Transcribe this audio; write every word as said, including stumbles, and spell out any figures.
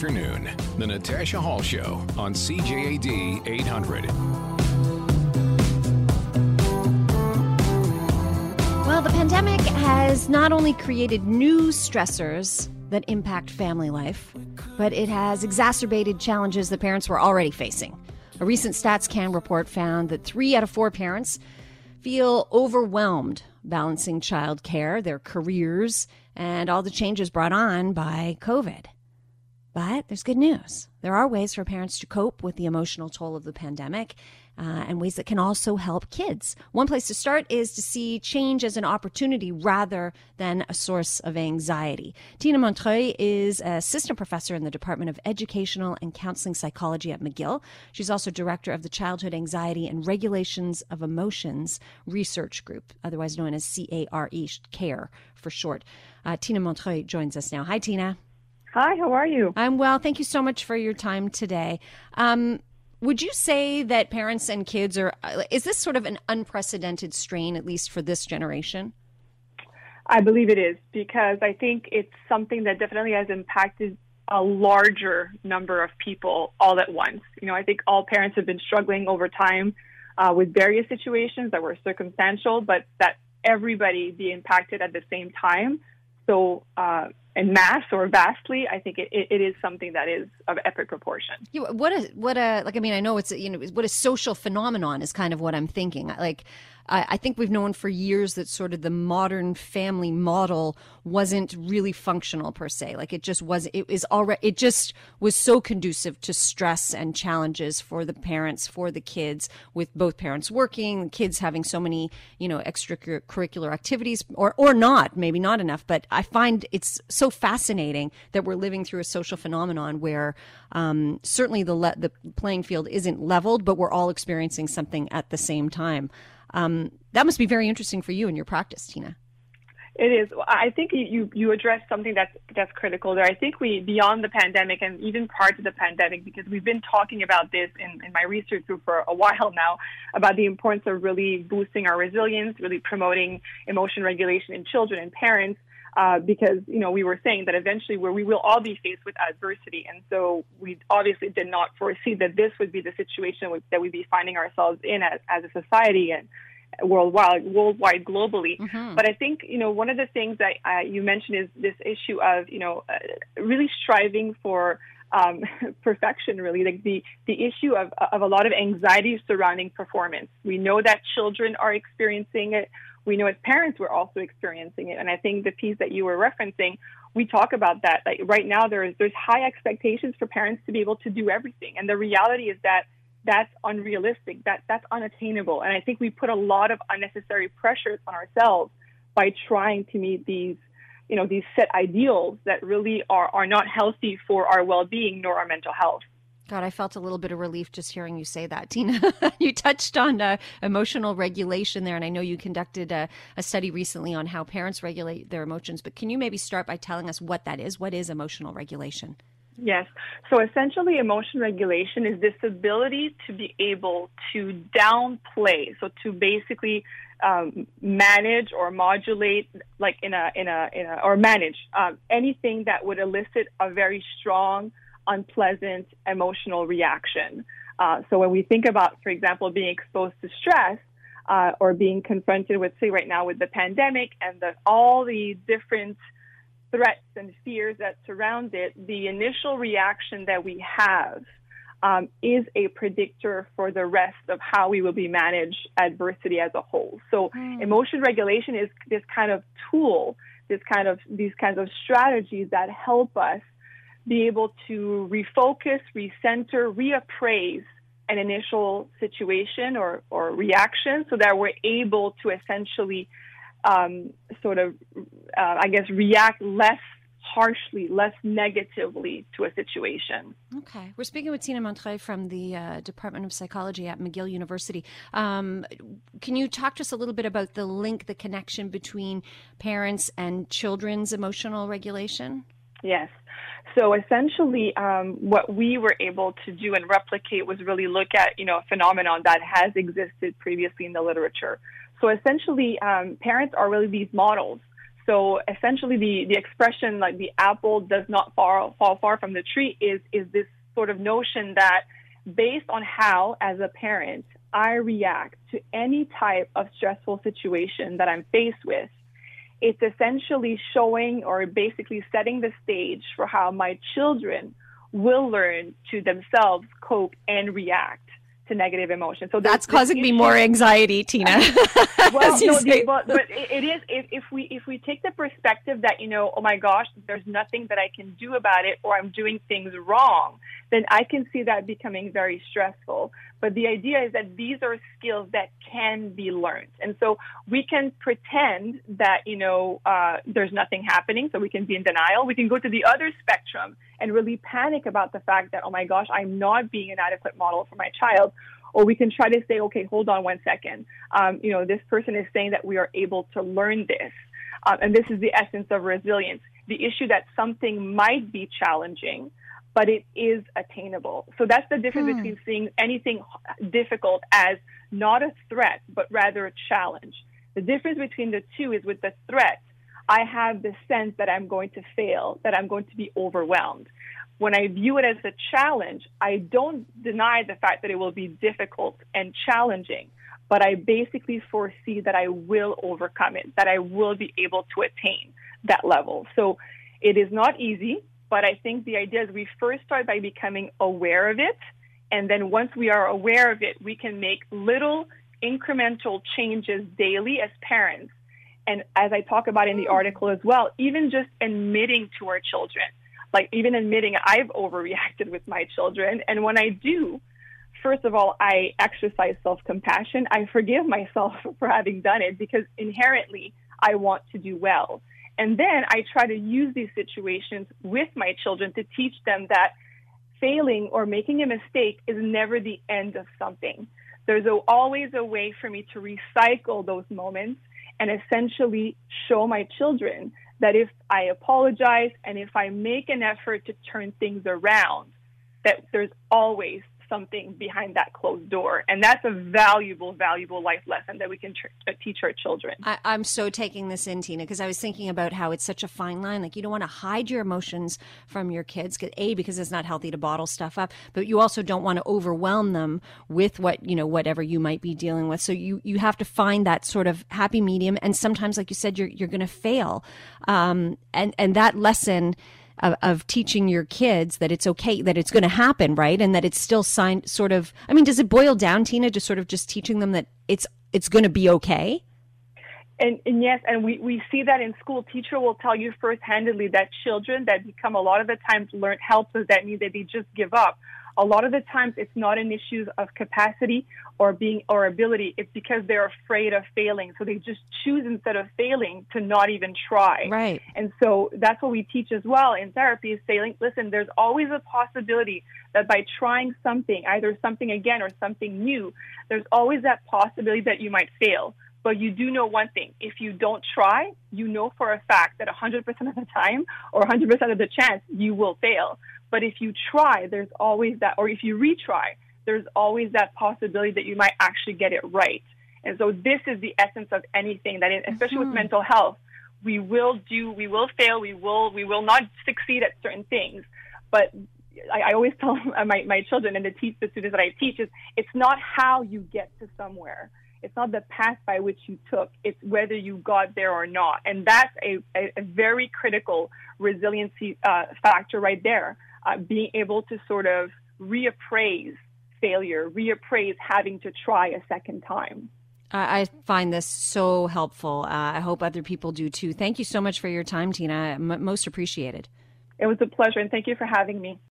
afternoon. The Natasha Hall Show on C J A D eight hundred. Well, the pandemic has not only created new stressors that impact family life, but it has exacerbated challenges that parents were already facing. A recent StatsCan report found that three out of four parents feel overwhelmed balancing childcare, their careers, and all the changes brought on by COVID. But there's good news. There are ways for parents to cope with the emotional toll of the pandemic, uh, and ways that can also help kids. One place to start is to see change as an opportunity rather than a source of anxiety. Tina Montreuil is an assistant professor in the Department of Educational and Counseling Psychology at McGill. She's also director of the Childhood Anxiety and Regulations of Emotions Research Group, otherwise known as C A R E, CARE for short. Uh, Tina Montreuil joins us now. Hi, Tina. Hi, how are you? I'm well. Thank you so much for your time today. Um, would you say that parents and kids are, is this sort of an unprecedented strain, at least for this generation? I believe it is, because I think it's something that definitely has impacted a larger number of people all at once. You know, I think all parents have been struggling over time uh, with various situations that were circumstantial, but that everybody be impacted at the same time. So, uh, en masse or vastly, I think it, it, it is something that is of epic proportion. Yeah, what a what a like. I mean, I know it's you know what a social phenomenon is kind of what I'm thinking. Like, I, I think we've known for years that sort of the modern family model wasn't really functional per se. Like, it just was. It is already. It just was so conducive to stress and challenges for the parents, for the kids, with both parents working, kids having so many you know extracurricular activities, or or not, maybe not enough. But I find it's so fascinating that we're living through a social phenomenon where um, certainly the le- the playing field isn't leveled, but we're all experiencing something at the same time. Um, that must be very interesting for you in your practice, Tina. It is. I think you, you addressed something that's that's critical there. I think we, beyond the pandemic and even prior to the pandemic, because we've been talking about this in, in my research group for a while now, about the importance of really boosting our resilience, really promoting emotion regulation in children and parents. Uh, because, you know, we were saying that eventually where we will all be faced with adversity. And so we obviously did not foresee that this would be the situation that we'd be finding ourselves in as, as a society and worldwide, worldwide globally. Mm-hmm. But I think, you know, one of the things that uh, you mentioned is this issue of, you know, uh, really striving for um, perfection, really, like the, the issue of, of a lot of anxiety surrounding performance. We know that children are experiencing it. We know as parents we're also experiencing it. And I think the piece that you were referencing, we talk about that. Like right now there's there's high expectations for parents to be able to do everything. And the reality is that that's unrealistic, that that's unattainable. And I think we put a lot of unnecessary pressures on ourselves by trying to meet these, you know, these set ideals that really are, are not healthy for our well-being nor our mental health. God, I felt a little bit of relief just hearing you say that, Tina. You touched on uh, emotional regulation there, and I know you conducted a, a study recently on how parents regulate their emotions, but can you maybe start by telling us what that is? What is emotional regulation? Yes. So essentially, emotion regulation is this ability to be able to downplay, so to basically um, manage or modulate, like in a, in a, in a or manage um, anything that would elicit a very strong, unpleasant emotional reaction. Uh, so when we think about, for example, being exposed to stress uh, or being confronted with, say, right now with the pandemic and the, all the different threats and fears that surround it, the initial reaction that we have um, is a predictor for the rest of how we will be managed adversity as a whole. So mm. emotion regulation is this kind of tool, this kind of these kinds of strategies that help us be able to refocus, recenter, reappraise an initial situation or, or reaction so that we're able to essentially um, sort of, uh, I guess, react less harshly, less negatively to a situation. Okay. We're speaking with Tina Montreuil from the uh, Department of Psychology at McGill University. Um, can you talk to us a little bit about the link, the connection between parents and children's emotional regulation? Yes. So essentially, um, what we were able to do and replicate was really look at, you know, a phenomenon that has existed previously in the literature. So essentially, um, parents are really these models so essentially the, the expression like the apple does not fall, fall far from the tree is, is this sort of notion that based on how, as a parent, I react to any type of stressful situation that I'm faced with, it's essentially showing or basically setting the stage for how my children will learn to themselves cope and react to negative emotions. So that's causing me more anxiety, Tina. Well, no, the, but, but it, it is if, if we if we take the perspective that, you know, oh my gosh, there's nothing that I can do about it, or I'm doing things wrong, then I can see that becoming very stressful. But the idea is that these are skills that can be learned, and so we can pretend that, you know, uh, there's nothing happening, so we can be in denial. We can go to the other spectrum and really panic about the fact that, oh my gosh, I'm not being an adequate model for my child. Or we can try to say, okay, hold on one second. Um, you know, this person is saying that we are able to learn this. Um, and this is the essence of resilience. The issue that something might be challenging, but it is attainable. So that's the difference hmm. between seeing anything difficult as not a threat, but rather a challenge. The difference between the two is with the threat, I have the sense that I'm going to fail, that I'm going to be overwhelmed. When I view it as a challenge, I don't deny the fact that it will be difficult and challenging, but I basically foresee that I will overcome it, that I will be able to attain that level. So it is not easy, but I think the idea is we first start by becoming aware of it, and then once we are aware of it, we can make little incremental changes daily as parents. And as I talk about in the article as well, even just admitting to our children, like even admitting I've overreacted with my children. And when I do, first of all, I exercise self-compassion. I forgive myself for having done it because inherently I want to do well. And then I try to use these situations with my children to teach them that failing or making a mistake is never the end of something. There's a, always a way for me to recycle those moments and essentially show my children that if I apologize and if I make an effort to turn things around, that there's always something behind that closed door. And that's a valuable, valuable life lesson that we can tr- teach our children. I, I'm so taking this in, Tina, because I was thinking about how it's such a fine line. Like, you don't want to hide your emotions from your kids, A, because it's not healthy to bottle stuff up, but you also don't want to overwhelm them with what, you know, whatever you might be dealing with. So you, you have to find that sort of happy medium. And sometimes, like you said, you're, you're going to fail. Um, and, and that lesson Of, of teaching your kids that it's okay, that it's going to happen, right? And that it's still signed sort of, I mean, does it boil down, Tina, to sort of just teaching them that it's it's going to be okay? And, and yes, and we, we see that in school. Teacher will tell you first-handedly that children that become a lot of the times learn helpless, that means that they just give up. A lot of the times it's not an issue of capacity or being or ability. It's because they're afraid of failing. So they just choose, instead of failing, to not even try. Right. And so that's what we teach as well in therapy is saying, listen, there's always a possibility that by trying something, either something again or something new, there's always that possibility that you might fail. But you do know one thing. If you don't try, you know for a fact that one hundred percent of the time or one hundred percent of the chance you will fail. But if you try, there's always that, or if you retry, there's always that possibility that you might actually get it right. And so this is the essence of anything, that especially mm-hmm. with mental health, we will do, we will fail, we will, we will not succeed at certain things. But I, I always tell my, my children and the, teach, the students that I teach is it's not how you get to somewhere. It's not the path by which you took. It's whether you got there or not. And that's a, a, a very critical resiliency uh, factor right there. Uh, being able to sort of reappraise failure, reappraise having to try a second time. I find this so helpful. Uh, I hope other people do too. Thank you so much for your time, Tina. M- most appreciated. It was a pleasure, and thank you for having me.